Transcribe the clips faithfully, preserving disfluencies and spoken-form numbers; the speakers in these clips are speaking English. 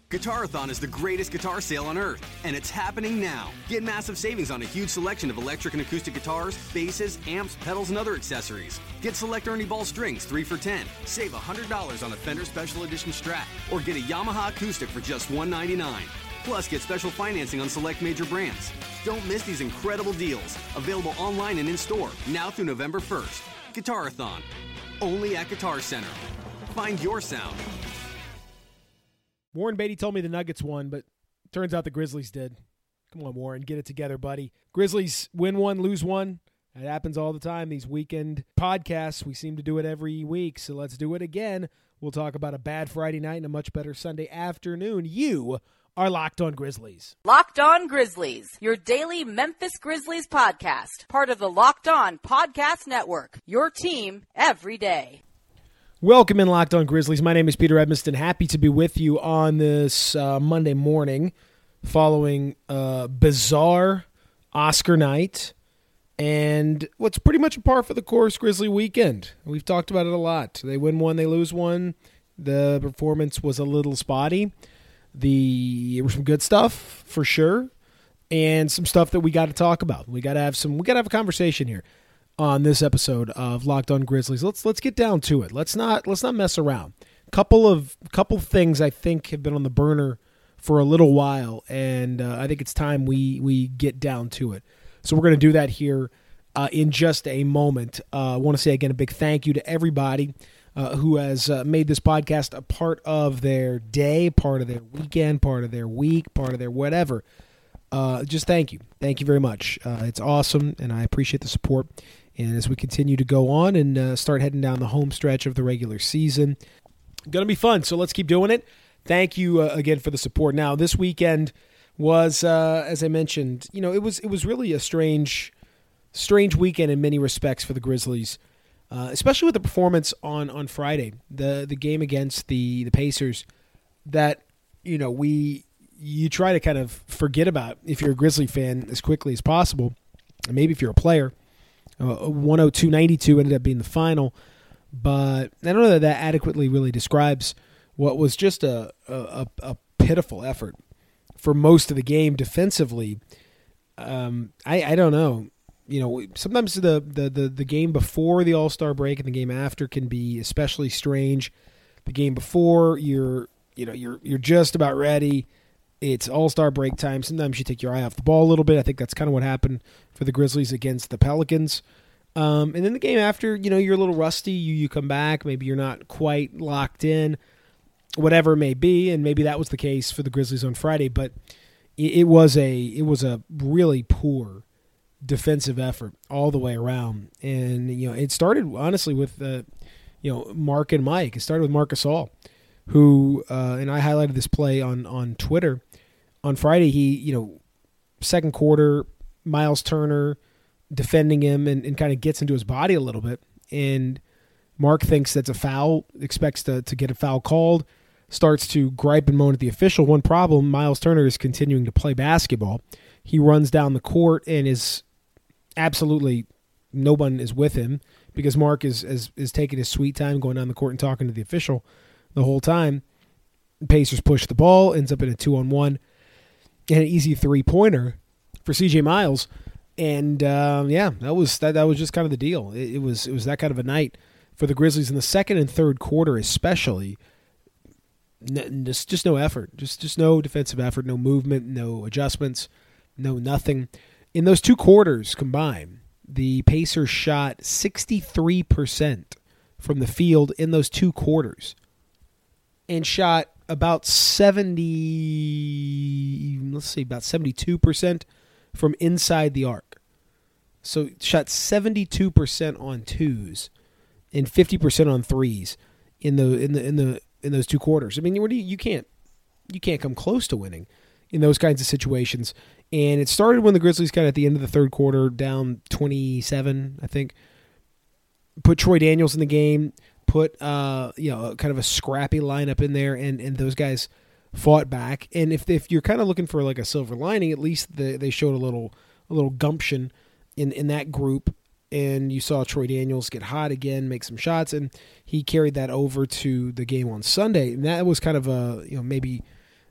Guitarathon is the greatest guitar sale on earth, and it's happening now. Get massive savings on a huge selection of electric and acoustic guitars, basses, amps, pedals, and other accessories. Get select Ernie Ball strings, three for ten. Save one hundred dollars on a Fender Special Edition Strat, or get a Yamaha acoustic for just one hundred ninety-nine dollars. Plus, get special financing on select major brands. Don't miss these incredible deals. Available online and in-store, now through November first. Guitarathon, only at Guitar Center. Find your sound. Warren Beatty told me the Nuggets won, but turns out the Grizzlies did. Come on, Warren, get it together, buddy. Grizzlies win one, lose one. It happens all the time. These weekend podcasts, we seem to do it every week, so let's do it again. We'll talk about a bad Friday night and a much better Sunday afternoon. You are Locked On Grizzlies. Locked On Grizzlies, your daily Memphis Grizzlies podcast. Part of the Locked On Podcast Network, your team every day. Welcome in Locked On Grizzlies. My name is Peter Edmiston. Happy to be with you on this uh, Monday morning following a bizarre Oscar night and what's pretty much a par for the course Grizzly weekend. We've talked about it a lot. They win one, they lose one. The performance was a little spotty. The there was some good stuff for sure, and some stuff that we got to talk about. We got to have some. We got to have a conversation here on this episode of Locked On Grizzlies. Let's let's get down to it. Let's not let's not mess around. Couple of couple things I think have been on the burner for a little while, and uh, I think it's time we we get down to it. So we're going to do that here uh, in just a moment. Uh, I want to say again a big thank you to everybody uh, who has uh, made this podcast a part of their day, part of their weekend, part of their week, part of their whatever. Uh, just thank you. Thank you very much. Uh, it's awesome, and I appreciate the support. And as we continue to go on and uh, start heading down the home stretch of the regular season, going to be fun. So let's keep doing it. Thank you uh, again for the support. Now, this weekend was, uh, as I mentioned, you know, it was it was really a strange, strange weekend in many respects for the Grizzlies, uh, especially with the performance on on Friday, the the game against the the Pacers. That you know we you try to kind of forget about if you're a Grizzly fan as quickly as possible, and maybe if you're a player. Uh, one oh two ninety-two ended up being the final, but I don't know that that adequately really describes what was just a, a, a pitiful effort for most of the game defensively. Um, I, I don't know. You know, sometimes the, the, the, the game before the All-Star break and the game after can be especially strange. The game before, you're you know you're you're just about ready. It's All-Star break time. Sometimes you take your eye off the ball a little bit. I think that's kind of what happened for the Grizzlies against the Pelicans. Um, and then the game after, you know, you're a little rusty. You you come back. Maybe you're not quite locked in, whatever it may be. And maybe that was the case for the Grizzlies on Friday. But it, it was a it was a really poor defensive effort all the way around. And you know, it started honestly with uh, you know Mark and Mike. It started with Marc Gasol, who uh, and I highlighted this play on on Twitter. On Friday, he, you know, second quarter, Miles Turner defending him and, and kind of gets into his body a little bit. And Mark thinks that's a foul, expects to, to get a foul called, starts to gripe and moan at the official. One problem, Miles Turner is continuing to play basketball. He runs down the court and is absolutely, no one is with him because Mark is, is, is taking his sweet time going down the court and talking to the official the whole time. The Pacers push the ball, ends up in a two-on-one. And an easy three-pointer for C J Miles, and uh, yeah, that was that. That was just kind of the deal. It, it was it was that kind of a night for the Grizzlies in the second and third quarter, especially. N- just just no effort, just just no defensive effort, no movement, no adjustments, no nothing. In those two quarters combined, the Pacers shot sixty-three percent from the field in those two quarters, and shot about seventy, let's see, about seventy-two percent from inside the arc. So shot seventy-two percent on twos and fifty percent on threes in the in the in the in those two quarters. I mean, you you can't you can't come close to winning in those kinds of situations. And it started when the Grizzlies got at the end of the third quarter down twenty-seven, I think. Put Troy Daniels in the game. Put uh, you know, kind of a scrappy lineup in there, and, and those guys fought back. And if if you're kind of looking for like a silver lining, at least the, they showed a little a little gumption in, in that group. And you saw Troy Daniels get hot again, make some shots, and he carried that over to the game on Sunday. And that was kind of a you know maybe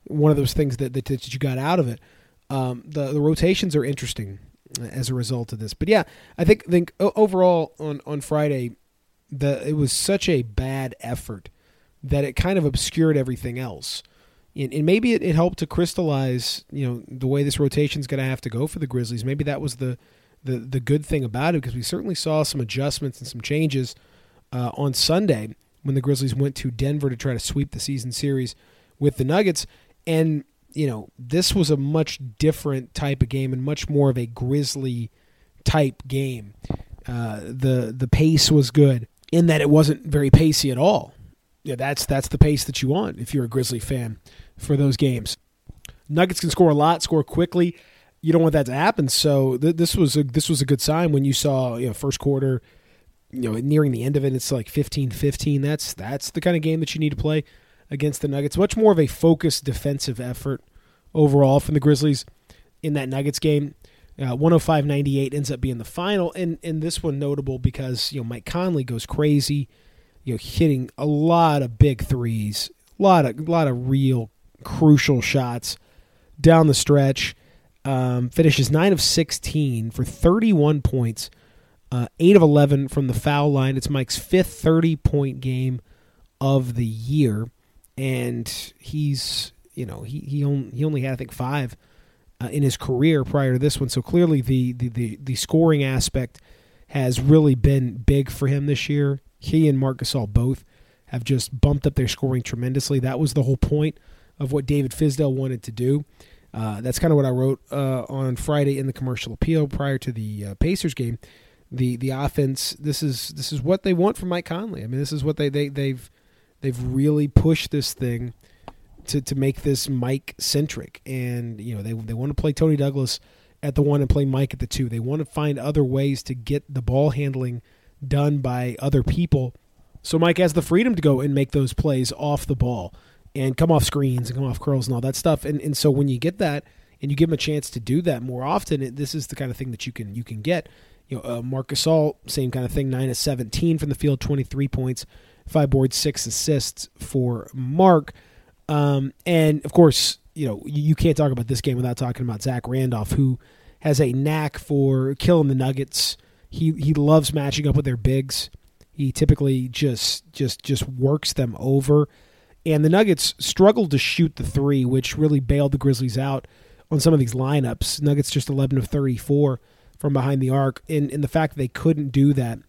one of those things that, that, that you got out of it. Um, the, the rotations are interesting as a result of this. But yeah, I think think overall on, on Friday, the it was such a bad effort that it kind of obscured everything else. And, and maybe it, it helped to crystallize, you know, the way this rotation is going to have to go for the Grizzlies. Maybe that was the, the, the good thing about it, because we certainly saw some adjustments and some changes uh, on Sunday when the Grizzlies went to Denver to try to sweep the season series with the Nuggets. And you know, this was a much different type of game and much more of a Grizzly type game. Uh, the the pace was good in that it wasn't very pacey at all. Yeah, that's that's the pace that you want if you're a Grizzly fan for those games. Nuggets can score a lot, score quickly. You don't want that to happen. So th- this was a this was a good sign when you saw, you know, first quarter, you know, nearing the end of it, it's like fifteen fifteen. That's that's the kind of game that you need to play against the Nuggets. Much more of a focused defensive effort overall from the Grizzlies in that Nuggets game. Uh, one oh five ninety-eight ends up being the final, and, and this one notable because, you know, Mike Conley goes crazy, you know, hitting a lot of big threes, a lot of, a lot of real crucial shots down the stretch. Um, finishes nine of sixteen for thirty-one points, uh, eight of eleven from the foul line. It's Mike's fifth thirty-point game of the year. And he's, you know, he he only, he only had, I think, five uh, in his career prior to this one. So clearly the, the, the, the scoring aspect has really been big for him this year. He and Marc Gasol both have just bumped up their scoring tremendously. That was the whole point of what David Fizdale wanted to do. Uh, that's kind of what I wrote uh, on Friday in the commercial appeal prior to the uh, Pacers game. The the offense, this is this is what they want from Mike Conley. I mean, this is what they, they they've They've really pushed this thing to, to make this Mike-centric. And, you know, they they want to play Tony Douglas at the one and play Mike at the two. They want to find other ways to get the ball handling done by other people. So Mike has the freedom to go and make those plays off the ball and come off screens and come off curls and all that stuff. And and so when you get that and you give him a chance to do that more often, it, this is the kind of thing that you can you can get. You know, uh, Marc Gasol, same kind of thing, nine of seventeen from the field, twenty-three points. Five boards, six assists for Mark. Um, and, of course, you know, you can't talk about this game without talking about Zach Randolph, who has a knack for killing the Nuggets. He he loves matching up with their bigs. He typically just just just works them over. And the Nuggets struggled to shoot the three, which really bailed the Grizzlies out on some of these lineups. Nuggets just eleven of thirty-four from behind the arc. And, and the fact that they couldn't do that,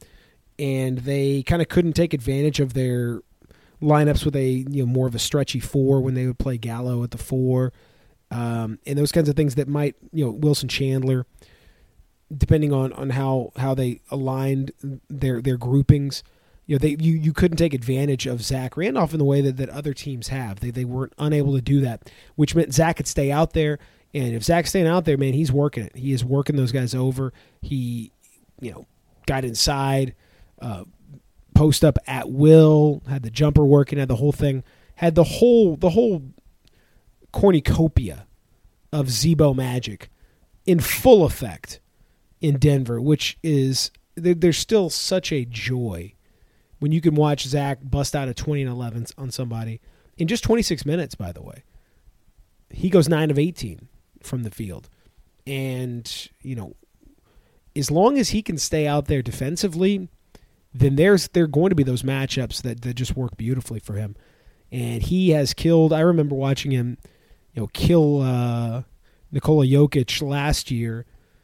and they kind of couldn't take advantage of their lineups with a, you know, more of a stretchy four when they would play Gallo at the four, um, and those kinds of things that might, you know, Wilson Chandler, depending on, on how, how they aligned their their groupings, you know, they you, you couldn't take advantage of Zach Randolph in the way that, that other teams have. They they weren't unable to do that, which meant Zach could stay out there, and if Zach's staying out there, man, he's working it. He is working those guys over. He, you know, got inside. Uh, post up at will, had the jumper working, had the whole thing, had the whole the whole cornucopia of Zebo magic in full effect in Denver, which is there, there's still such a joy when you can watch Zach bust out a twenty and eleven on somebody in just twenty-six minutes. By the way, he goes nine of eighteen from the field, and you know, as long as he can stay out there defensively, then there's there are going to be those matchups that, that just work beautifully for him. And he has killed, I remember watching him, you know, kill uh, Nikola Jokic last year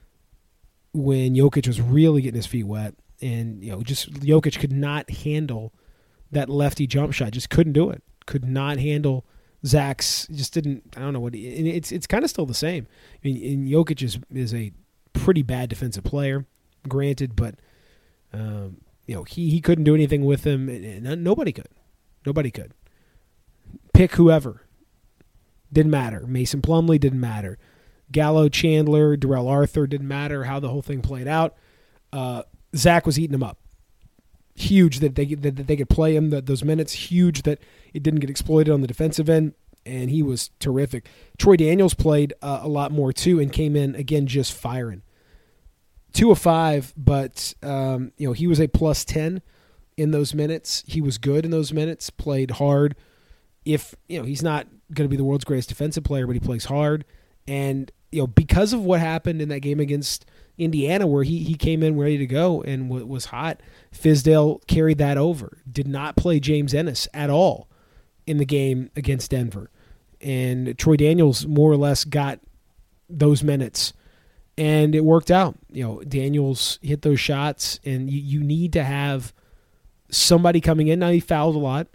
when Jokic was really getting his feet wet. And, you know, just Jokic could not handle that lefty jump shot, just couldn't do it. Could not handle Zach's, just didn't, I don't know what, he, and it's it's kind of still the same. I mean, and Jokic is, is a pretty bad defensive player, granted, but, um, you know, he, he couldn't do anything with him. And, and nobody could. Nobody could. Pick whoever. Didn't matter. Mason Plumlee didn't matter. Gallo, Chandler, Darrell Arthur, didn't matter how the whole thing played out. Uh, Zach was eating him up. Huge that they that, that they could play him that those minutes. Huge that it didn't get exploited on the defensive end, and he was terrific. Troy Daniels played uh, a lot more too and came in again just firing. Two of five, but um, you know, he was a plus ten in those minutes. He was good in those minutes. Played hard. if, you know, he's not going to be the world's greatest defensive player, but he plays hard. And, you know, because of what happened in that game against Indiana where he, he came in ready to go and w- was hot, Fizdale carried that over. Did not play James Ennis at all in the game against Denver. And Troy Daniels more or less got those minutes. And it worked out. You know, Daniels hit those shots, and you, you need to have somebody coming in. Now, he fouled a lot,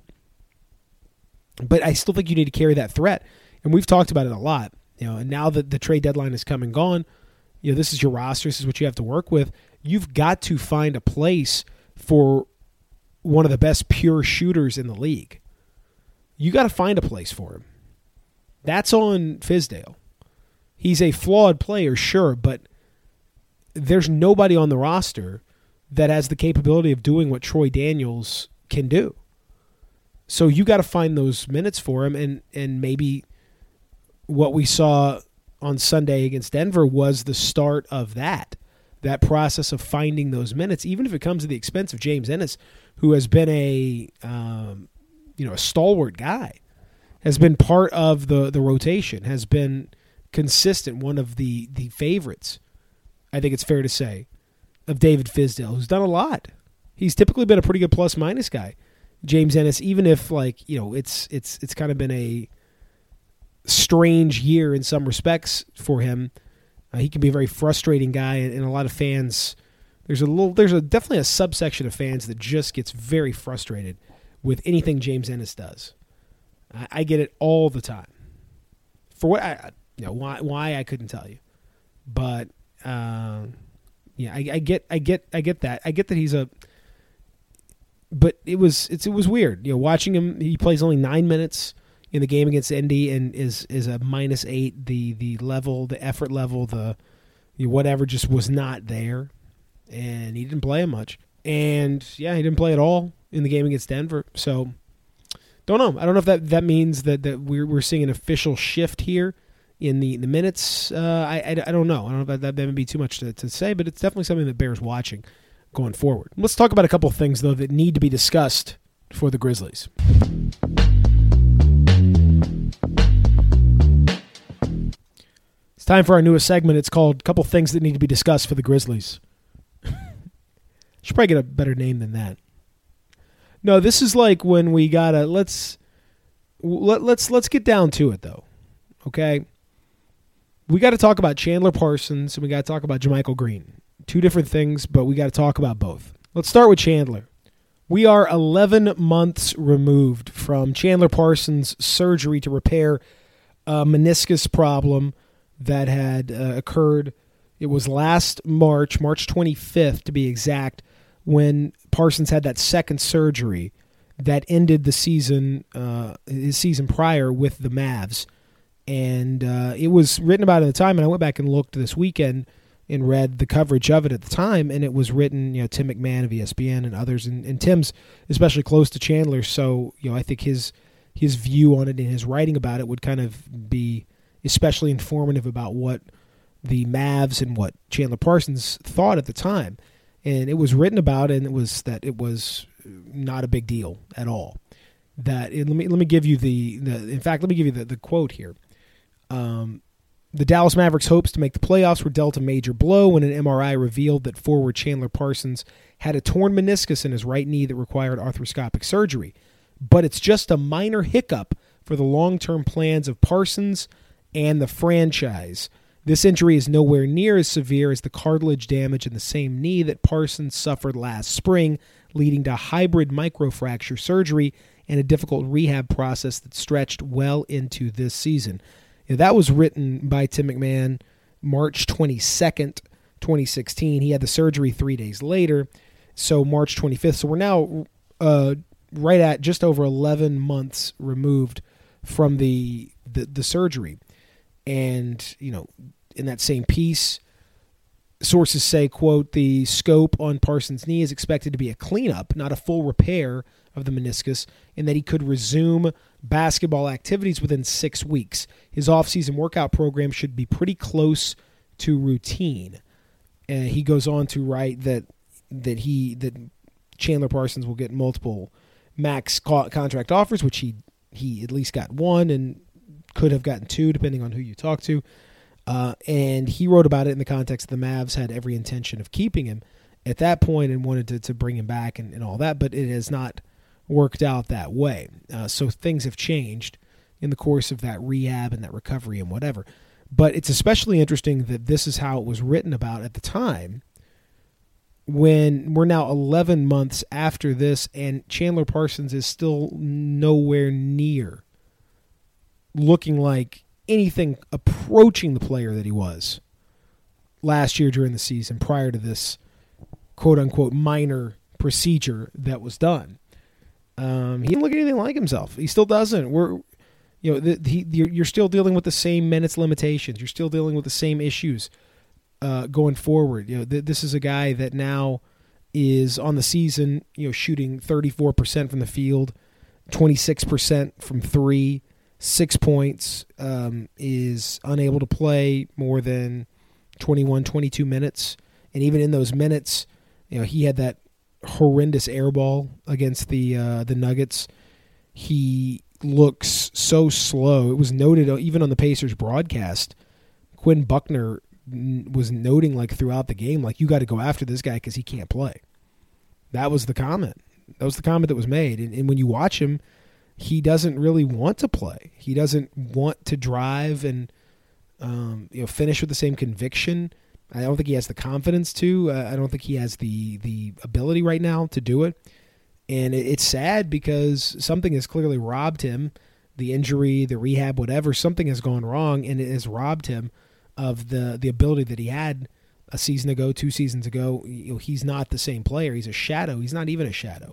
but I still think you need to carry that threat. And we've talked about it a lot. You know, and now that the trade deadline is come and gone, you know, this is your roster. This is what you have to work with. You've got to find a place for one of the best pure shooters in the league. You got to find a place for him. That's on Fizdale. He's a flawed player, sure, but there's nobody on the roster that has the capability of doing what Troy Daniels can do. So you got to find those minutes for him, and and maybe what we saw on Sunday against Denver was the start of that, that process of finding those minutes, even if it comes at the expense of James Ennis, who has been a um, you know a stalwart guy, has been part of the the rotation, has been consistent, one of the the favorites, I think it's fair to say, of David Fizdale, who's done a lot. He's typically been a pretty good plus minus guy. James Ennis, even if like you know it's it's it's kind of been a strange year in some respects for him. Uh, he can be a very frustrating guy, and, and a lot of fans. There's a little. There's a definitely a subsection of fans that just gets very frustrated with anything James Ennis does. I, I get it all the time. For what I, you know, why why I couldn't tell you, but uh, yeah, I, I get I get I get that I get that he's a. But it was it's it was weird, you know, watching him. He plays only nine minutes in the game against Indy and is is a minus eight. The the level, the effort level, the, the whatever just was not there, and he didn't play him much. And yeah, he didn't play at all in the game against Denver. So don't know. I don't know if that, that means that, that we're we're seeing an official shift here in the the minutes. Uh, I, I I don't know. I don't know if that that may be too much to, to say, but it's definitely something that bears watching going forward. Let's talk about a couple of things though that need to be discussed for the Grizzlies. It's time for our newest segment. It's called "Couple Things That Need to Be Discussed for the Grizzlies." Should probably get a better name than that. No, this is like when we gotta let's let, let's let's get down to it though. Okay, we got to talk about Chandler Parsons and we got to talk about JaMychal Green. Two different things, but we got to talk about both. Let's start with Chandler. We are eleven months removed from Chandler Parsons' surgery to repair a meniscus problem that had uh, occurred. It was last March, March twenty-fifth to be exact, when Parsons had that second surgery that ended the season, uh, his season prior with the Mavs. And uh, it was written about at the time, and I went back and looked this weekend and read the coverage of it at the time, and it was written, you know, Tim McMahon of E S P N and others, and, and Tim's especially close to Chandler, so, you know, I think his his view on it and his writing about it would kind of be especially informative about what the Mavs and what Chandler Parsons thought at the time. And it was written about, and it was that it was not a big deal at all. That it, let me let me give you the, the in fact let me give you the, the quote here. Um, The Dallas Mavericks' hopes to make the playoffs were dealt a major blow when an M R I revealed that forward Chandler Parsons had a torn meniscus in his right knee that required arthroscopic surgery. But it's just a minor hiccup for the long-term plans of Parsons and the franchise. This injury is nowhere near as severe as the cartilage damage in the same knee that Parsons suffered last spring, leading to hybrid microfracture surgery and a difficult rehab process that stretched well into this season. That was written by Tim McMahon March twenty-second, twenty sixteen. He had the surgery three days later, so March twenty-fifth. So we're now uh, right at just over eleven months removed from the, the the surgery. And, you know, in that same piece, sources say, quote, the scope on Parsons' knee is expected to be a cleanup, not a full repair of the meniscus, and that he could resume basketball activities within six weeks. His off-season workout program should be pretty close to routine. And he goes on to write that that he that Chandler Parsons will get multiple max co- contract offers, which he he at least got one and could have gotten two, depending on who you talk to. Uh, and he wrote about it in the context of the Mavs had every intention of keeping him at that point and wanted to, to bring him back and, and all that, but it has not worked out that way. Uh, so things have changed in the course of that rehab and that recovery and whatever. But it's especially interesting that this is how it was written about at the time, when we're now eleven months after this and Chandler Parsons is still nowhere near looking like anything approaching the player that he was last year during the season prior to this quote-unquote minor procedure that was done. Um, he didn't look anything like himself. He still doesn't. We're, you know, the, the, you're, you're still dealing with the same minutes limitations. You're still dealing with the same issues uh, going forward. You know, th- this is a guy that now is on the season, you know, shooting thirty-four percent from the field, twenty-six percent from three, six points, um, is unable to play more than twenty-one, twenty-two minutes. And even in those minutes, you know, he had that horrendous air ball against the uh, the Nuggets. He looks so slow. It was noted even on the Pacers broadcast. Quinn Buckner was noting like throughout the game, like, you got to go after this guy because he can't play. That was the comment. That was the comment that was made. And, and when you watch him, he doesn't really want to play. He doesn't want to drive and um, you know finish with the same conviction. I don't think he has the confidence to. Uh, I don't think he has the the ability right now to do it. And it, it's sad because something has clearly robbed him. The injury, the rehab, whatever, something has gone wrong, and it has robbed him of the the ability that he had a season ago, two seasons ago. You know, he's not the same player. He's a shadow. He's not even a shadow.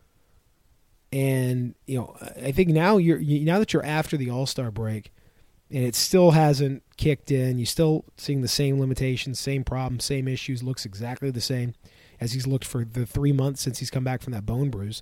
And you know, I think now you're you, now that you're after the All-Star break, and it still hasn't kicked in, you're still seeing the same limitations, same problems, same issues. Looks exactly the same as he's looked for the three months since he's come back from that bone bruise.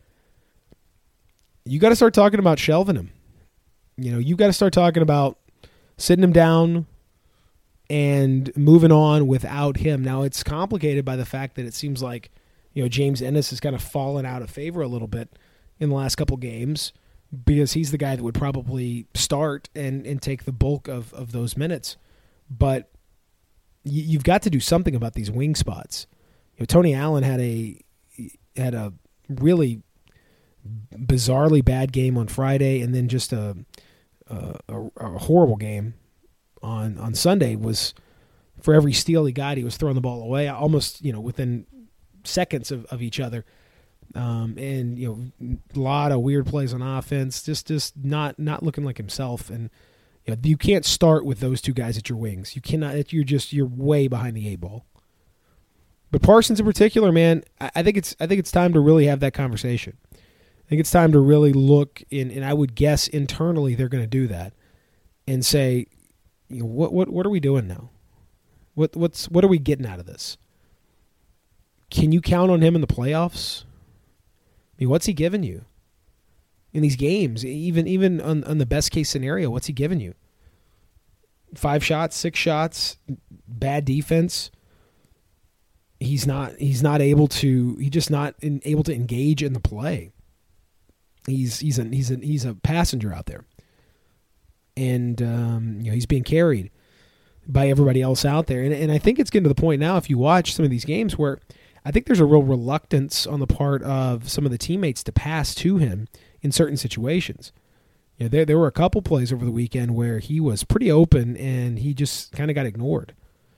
You got to start talking about shelving him. You know, you got to start talking about sitting him down and moving on without him. Now, it's complicated by the fact that it seems like, you know, James Ennis has kind of fallen out of favor a little bit in the last couple games because he's the guy that would probably start and, and take the bulk of, of those minutes. But you, you've got to do something about these wing spots. You know, Tony Allen had a had a really bizarrely bad game on Friday, and then just a a, a horrible game on on Sunday. Was for every steal he got, he was throwing the ball away, almost you know within seconds of, of each other. Um, and you know, a lot of weird plays on offense, just just not not looking like himself. And you know, you can't start with those two guys at your wings. You cannot. You're just you're way behind the eight ball. But Parsons in particular, man, I, I think it's I think it's time to really have that conversation. I think it's time to really look in, and I would guess internally they're going to do that and say, you know, what what what are we doing now? What what's what are we getting out of this? Can you count on him in the playoffs? I mean, what's he giving you in these games? Even even on, on the best case scenario, what's he giving you? Five shots, six shots, bad defense. He's not. He's not able to. He's just not in, able to engage in the play. He's he's a he's a he's a passenger out there, and um, you know he's being carried by everybody else out there. And and I think it's getting to the point now. If you watch some of these games, where I think there's a real reluctance on the part of some of the teammates to pass to him in certain situations. You know, there there were a couple plays over the weekend where he was pretty open and he just kind of got ignored.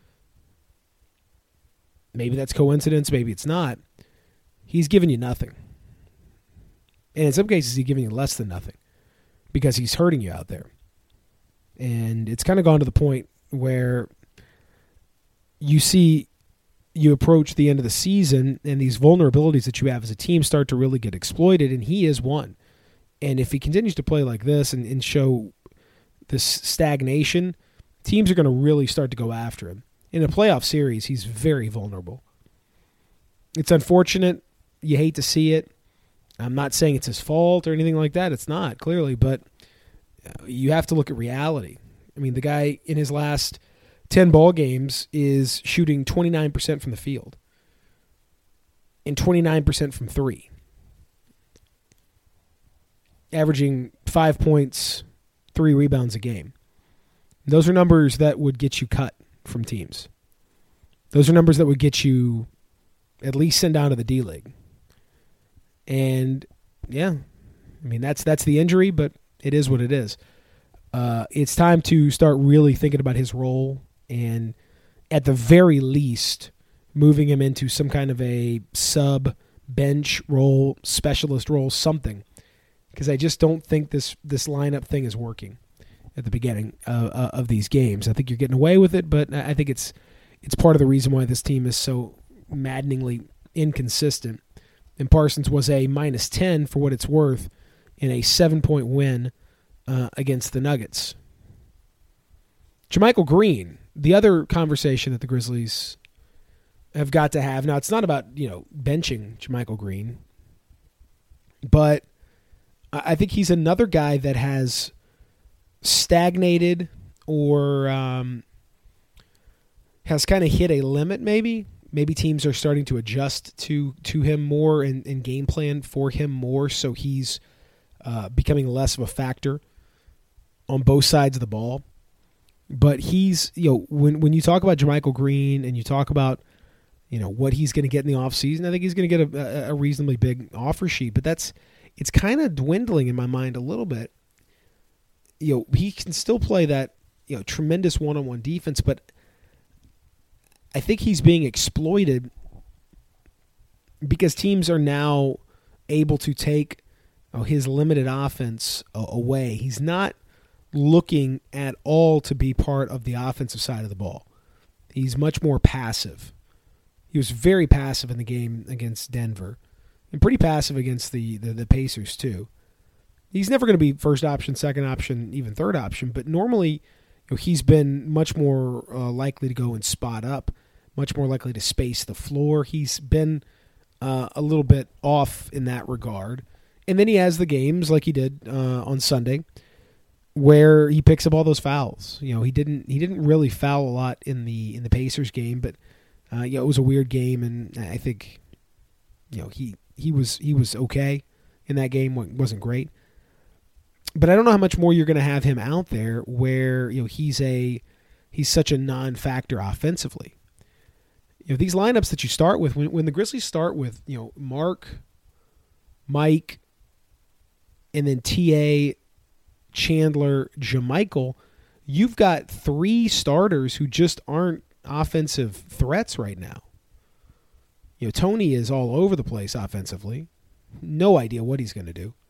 Maybe that's coincidence, maybe it's not. He's giving you nothing. And in some cases, he's giving you less than nothing because he's hurting you out there. And it's kind of gone to the point where you see you approach the end of the season and these vulnerabilities that you have as a team start to really get exploited, and he is one. And if he continues to play like this and, and show this stagnation, teams are going to really start to go after him. In a playoff series, he's very vulnerable. It's unfortunate. You hate to see it. I'm not saying it's his fault or anything like that. It's not, clearly, but you have to look at reality. I mean, the guy in his last ten ball games is shooting twenty-nine percent from the field and twenty-nine percent from three. averaging five points, three rebounds a game. Those are numbers that would get you cut from teams. Those are numbers that would get you at least sent down to the D-League. And, yeah, I mean, that's that's the injury, but it is what it is. Uh, it's time to start really thinking about his role and, at the very least, moving him into some kind of a sub-bench role, specialist role, something. Because I just don't think this, this lineup thing is working at the beginning uh, uh, of these games. I think you're getting away with it, but I think it's it's part of the reason why this team is so maddeningly inconsistent. And Parsons was a minus ten for what it's worth in a seven-point win uh, against the Nuggets. JaMychal Green, the other conversation that the Grizzlies have got to have. Now, it's not about, you know, benching JaMychal Green, but I think he's another guy that has stagnated or um, has kind of hit a limit maybe. Maybe teams are starting to adjust to to him more and, and game plan for him more, so he's uh, becoming less of a factor on both sides of the ball. But he's, you know, when when you talk about JaMychal Green and you talk about, you know, what he's going to get in the offseason, I think he's going to get a, a reasonably big offer sheet. But that's it's kind of dwindling in my mind a little bit. You know, he can still play that, you know, tremendous one-on-one defense, but I think he's being exploited because teams are now able to take oh, his limited offense away. He's not looking at all to be part of the offensive side of the ball. He's much more passive. He was very passive in the game against Denver and pretty passive against the, the, the Pacers too. He's never going to be first option, second option, even third option, but normally, you know, he's been much more uh, likely to go and spot up, much more likely to space the floor. He's been uh, a little bit off in that regard. And then he has the games like he did uh, on Sunday where he picks up all those fouls. You know, he didn't he didn't really foul a lot in the in the Pacers game, but uh, you know, it was a weird game, and I think, you know, he he was he was okay in that game. Wasn't great. But I don't know how much more you're going to have him out there where, you know, he's a he's such a non-factor offensively. You know, these lineups that you start with, when when the Grizzlies start with, you know, Mark, Mike, and then T A, Chandler, JaMychal, you've got three starters who just aren't offensive threats right now. You know, Tony is all over the place offensively. No idea what he's going to do.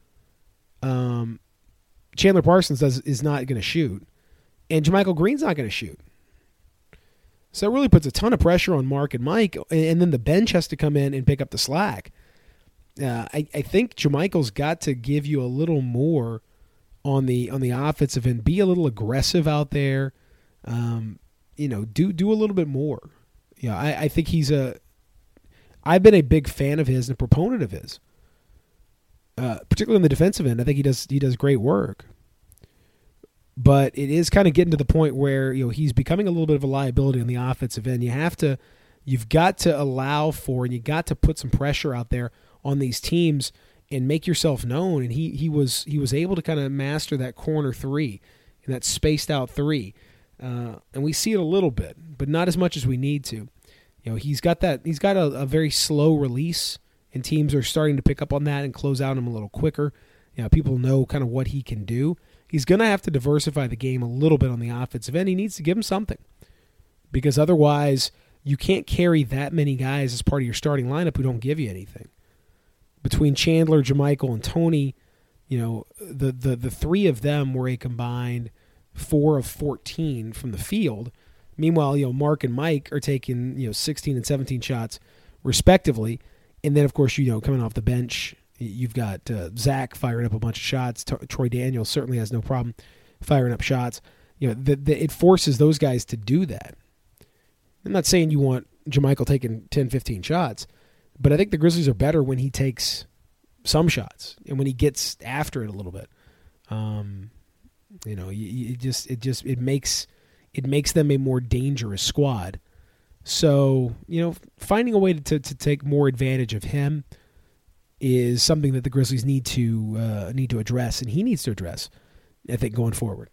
Um, Chandler Parsons does is not going to shoot, and JaMychal Green's not going to shoot. So it really puts a ton of pressure on Mark and Mike, and then the bench has to come in and pick up the slack. Uh, I, I think JaMychal's got to give you a little more on the on the offensive end, be a little aggressive out there. Um, you know, do do a little bit more. Yeah, I, I think he's a. I've been a big fan of his and a proponent of his. Uh, particularly on the defensive end, I think he does he does great work. But it is kind of getting to the point where, you know, he's becoming a little bit of a liability on the offensive end. You have to, you've got to allow for, and you got to put some pressure out there on these teams and make yourself known. And he he was he was able to kind of master that corner three and that spaced out three, uh, and we see it a little bit, but not as much as we need to. You know, he's got that he's got a, a very slow release. And teams are starting to pick up on that and close out him a little quicker. You know, people know kind of what he can do. He's going to have to diversify the game a little bit on the offensive end. He needs to give him something. Because otherwise, you can't carry that many guys as part of your starting lineup who don't give you anything. Between Chandler, JaMychal, and Tony, you know, the, the, the three of them were a combined four of fourteen from the field. Meanwhile, you know, Mark and Mike are taking, you know, sixteen and seventeen shots respectively. And then, of course, you know, coming off the bench, you've got uh, Zach firing up a bunch of shots. T- Troy Daniels certainly has no problem firing up shots. You know, the, the, it forces those guys to do that. I'm not saying you want JaMychal taking ten, fifteen shots, but I think the Grizzlies are better when he takes some shots and when he gets after it a little bit. Um, you know, you, you just it just it makes it makes them a more dangerous squad. So, you know, finding a way to, to, to take more advantage of him is something that the Grizzlies need to uh, need to address, and he needs to address, I think, going forward.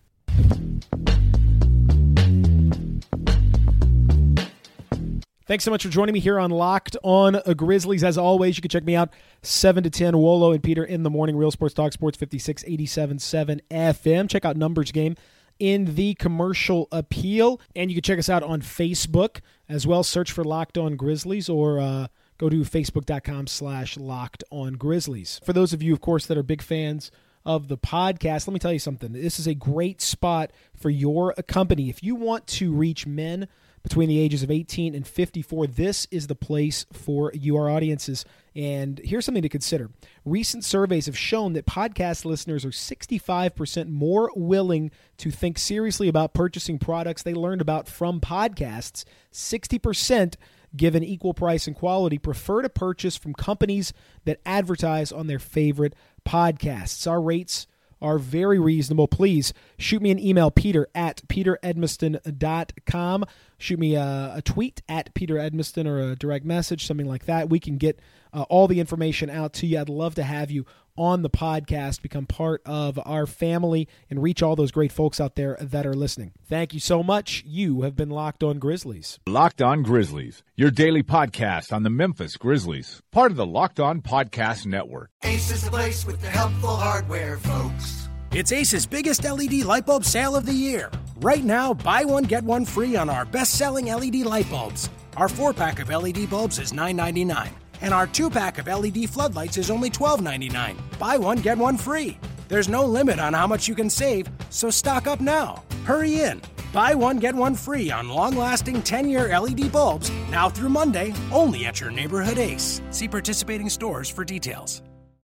Thanks so much for joining me here on Locked On Grizzlies. As always, you can check me out seven to ten, Wolo and Peter in the morning, Real Sports Talk, Sports fifty-six eighty-seven point seven F M. Check out Numbers Game in the Commercial Appeal. And you can check us out on Facebook as well. Search for Locked On Grizzlies, or uh, go to facebook.com slash Locked On Grizzlies. For those of you, of course, that are big fans of the podcast, let me tell you something. This is a great spot for your company. If you want to reach men between the ages of eighteen and fifty-four, this is the place for your audiences. And here's something to consider. Recent surveys have shown that podcast listeners are sixty-five percent more willing to think seriously about purchasing products they learned about from podcasts. sixty percent, given equal price and quality, prefer to purchase from companies that advertise on their favorite podcasts. Our rates are very reasonable. Please shoot me an email, Peter at peter edmiston dot com. Shoot me a, a tweet at Peter Edmiston, or a direct message, something like that. We can get uh, all the information out to you. I'd love to have you on the podcast, become part of our family, and reach all those great folks out there that are listening. Thank you so much. You have been Locked On Grizzlies. Locked On Grizzlies, your daily podcast on the Memphis Grizzlies, part of the Locked On Podcast Network. Ace is the place with the helpful hardware, folks. It's Ace's biggest L E D light bulb sale of the year. Right now, buy one, get one free on our best-selling L E D light bulbs. Our four-pack of L E D bulbs is nine ninety-nine, and our two-pack of L E D floodlights is only twelve ninety-nine. Buy one, get one free. There's no limit on how much you can save, so stock up now. Hurry in. Buy one, get one free on long-lasting ten-year L E D bulbs now through Monday, only at your neighborhood Ace. See participating stores for details.